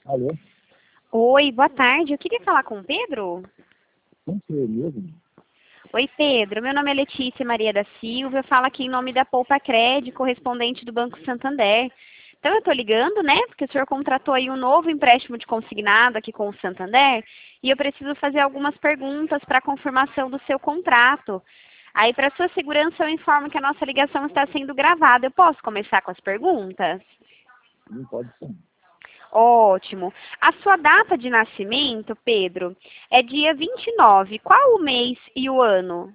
Alô? Oi, boa tarde. Eu queria falar com o Pedro. Não sou eu mesmo? Oi, Pedro. Meu nome é Letícia Maria da Silva. Eu falo aqui em nome da Poupa Cred, correspondente do Banco Santander. Então, eu estou ligando, né? Porque o senhor contratou aí um novo empréstimo de consignado aqui com o Santander. E eu preciso fazer algumas perguntas para a confirmação do seu contrato. Aí, para sua segurança, eu informo que a nossa ligação está sendo gravada. Eu posso começar com as perguntas? Não pode ser. Ótimo. A sua data de nascimento, Pedro, é dia 29. Qual o mês e o ano?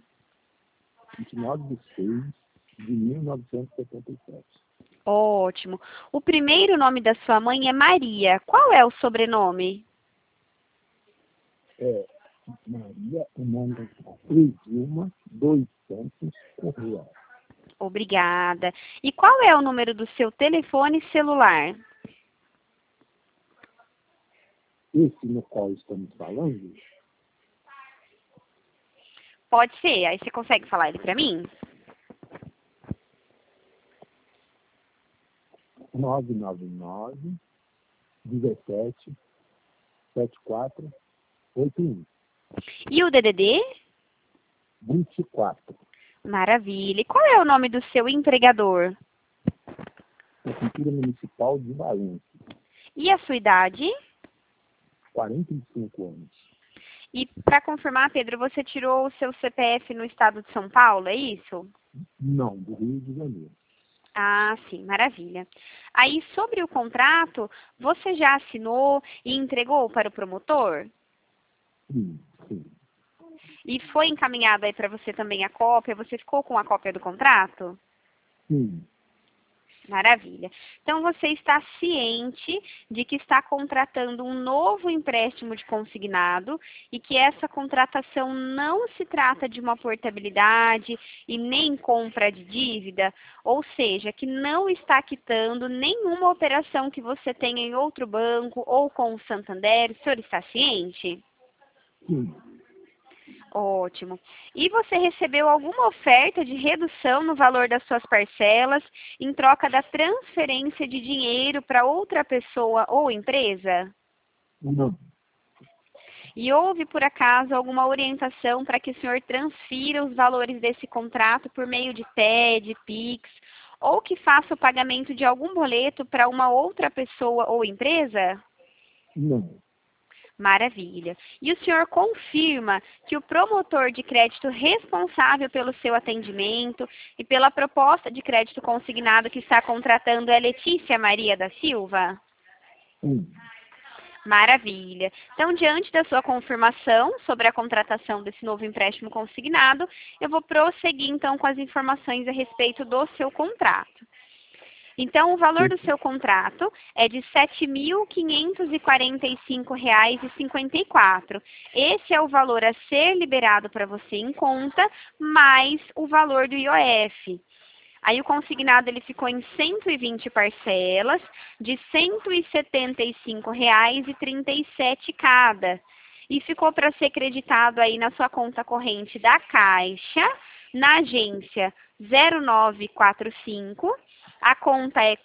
29/6/1977. Ótimo. O primeiro nome da sua mãe é Maria. Qual é o sobrenome? É Maria Amanda Cruzilma dos Santos Correia. Obrigada. E qual é o número do seu telefone celular? Esse no qual estamos falando, Pode ser. Aí você consegue falar ele para mim? 999 17 7481. E o DDD? 24. Maravilha. E qual é o nome do seu empregador? Prefeitura Municipal de Valência. E a sua idade? 45 anos. E para confirmar, Pedro, você tirou o seu CPF no estado de São Paulo, é isso? Não, do Rio de Janeiro. Ah, sim, maravilha. Aí, sobre o contrato, você já assinou e entregou para o promotor? Sim, sim. E foi encaminhada aí para você também a cópia? Você ficou com a cópia do contrato? Sim. Maravilha. Então, você está ciente de que está contratando um novo empréstimo de consignado e que essa contratação não se trata de uma portabilidade e nem compra de dívida, ou seja, que não está quitando nenhuma operação que você tenha em outro banco ou com o Santander. O senhor está ciente? Sim. Ótimo. E você recebeu alguma oferta de redução no valor das suas parcelas em troca da transferência de dinheiro para outra pessoa ou empresa? Não. E houve, por acaso, alguma orientação para que o senhor transfira os valores desse contrato por meio de TED, PIX, ou que faça o pagamento de algum boleto para uma outra pessoa ou empresa? Não. Maravilha. E o senhor confirma que o promotor de crédito responsável pelo seu atendimento e pela proposta de crédito consignado que está contratando é Letícia Maria da Silva? Sim. Maravilha. Então, diante da sua confirmação sobre a contratação desse novo empréstimo consignado, eu vou prosseguir então com as informações a respeito do seu contrato. Então, o valor do seu contrato é de R$ 7.545,54. Esse é o valor a ser liberado para você em conta, mais o valor do IOF. Aí o consignado ele ficou em 120 parcelas de R$ 175,37 cada. E ficou para ser creditado aí na sua conta corrente da Caixa, na agência 0945. A conta é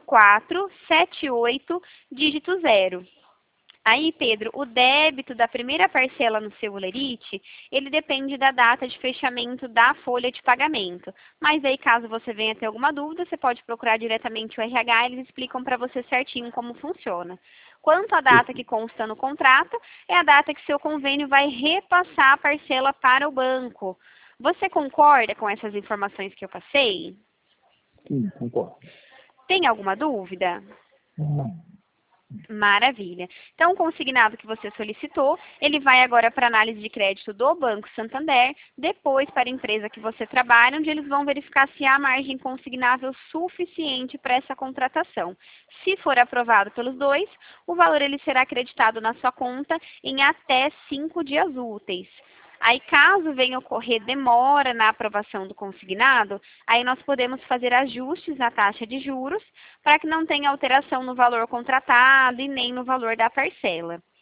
4478, dígito 0. Aí, Pedro, o débito da primeira parcela no seu Olerite, ele depende da data de fechamento da folha de pagamento. Mas aí, caso você venha ter alguma dúvida, você pode procurar diretamente o RH, eles explicam para você certinho como funciona. Quanto à data que consta no contrato, é a data que seu convênio vai repassar a parcela para o banco. Você concorda com essas informações que eu passei? Sim, concordo. Tem alguma dúvida? Não. Maravilha. Então, o consignado que você solicitou, ele vai agora para a análise de crédito do Banco Santander, depois para a empresa que você trabalha, onde eles vão verificar se há margem consignável suficiente para essa contratação. Se for aprovado pelos dois, o valor ele será acreditado na sua conta em até 5 dias úteis. Aí, caso venha ocorrer demora na aprovação do consignado, aí nós podemos fazer ajustes na taxa de juros para que não tenha alteração no valor contratado e nem no valor da parcela.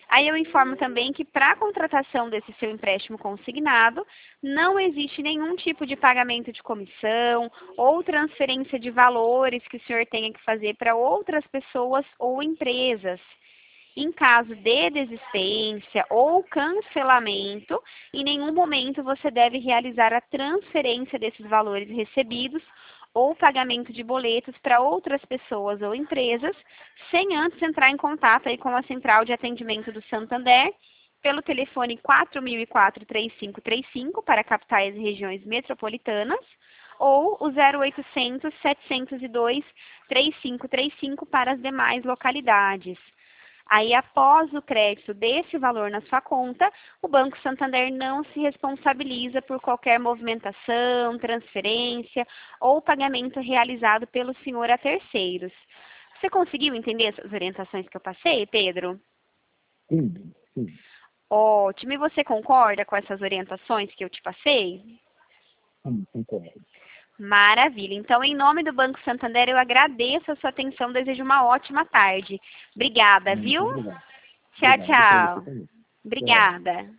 Aí eu informo também que para a contratação desse seu empréstimo consignado, não existe nenhum tipo de pagamento de comissão ou transferência de valores que o senhor tenha que fazer para outras pessoas ou empresas. Em caso de desistência ou cancelamento, em nenhum momento você deve realizar a transferência desses valores recebidos ou pagamento de boletos para outras pessoas ou empresas, sem antes entrar em contato aí com a Central de Atendimento do Santander, pelo telefone 4004-3535 para capitais e regiões metropolitanas, ou o 0800 702 3535 para as demais localidades. Aí, após o crédito desse valor na sua conta, o Banco Santander não se responsabiliza por qualquer movimentação, transferência ou pagamento realizado pelo senhor a terceiros. Você conseguiu entender essas orientações que eu passei, Pedro? Sim, sim. Ótimo. E você concorda com essas orientações que eu te passei? Sim, concordo. Maravilha. Então, em nome do Banco Santander, eu agradeço a sua atenção, desejo uma ótima tarde. Obrigada, Muito viu? obrigado. Tchau, Obrigado para você tchau. também. Tchau. Obrigada.